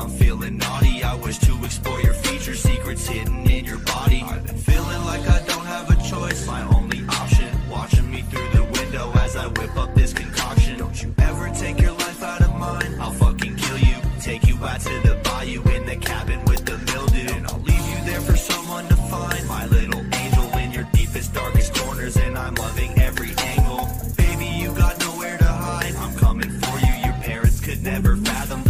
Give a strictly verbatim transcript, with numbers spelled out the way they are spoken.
I'm feeling naughty. I wish to explore your features, secrets hidden in your body. I've been feeling like I don't have a choice, my only option. Watching me through the window as I whip up this concoction. Don't you ever take your life out of mine, I'll fucking kill you. Take you out to the bayou in the cabin with the mildew, and I'll leave you there for someone to find. My little angel in your deepest, darkest corners, and I'm loving every angle. Baby, you got nowhere to hide, I'm coming for you. Your parents could never fathom